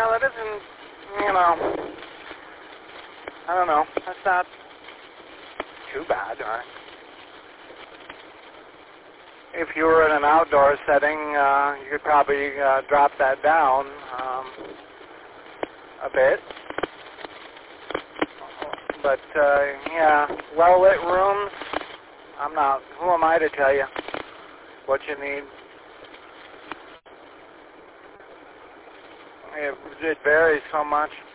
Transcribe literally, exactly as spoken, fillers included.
yeah, that isn't, you know, I don't know. That's not too bad, right? If you were in an outdoor setting, uh, you could probably uh, drop that down um, a bit. But, uh, yeah, well-lit rooms, I'm not, who am I to tell you what you need? It, it varies so much.